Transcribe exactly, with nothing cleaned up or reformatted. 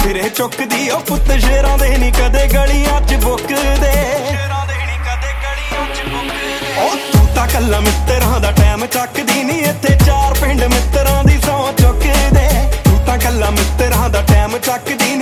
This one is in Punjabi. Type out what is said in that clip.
ਫਿਰੇ ਚੁੱਕਦੀ ਉਹ ਪੁੱਤ ਸ਼ੇਰਾਂ ਦੇ ਨੀ ਕਦੇ ਗਲੀਆਂ ਚ ਬੁੱਕਦੇ। ਉਹ ਤੂੰ ਤਾਂ ਕੱਲਾ ਮਿੱਤਰਾਂ ਦਾ ਟਾਈਮ ਚੱਕਦੀ ਨੀ, ਇੱਥੇ ਚਾਰ ਪਿੰਡ ਮਿੱਤਰਾਂ ਦੀ ਸੌ ਚੁੱਕਦੇ। ਤੂੰ ਤਾਂ ਕੱਲਾ ਮਿੱਤਰਾਂ ਦਾ ਟਾਈਮ ਚੱਕਦੀ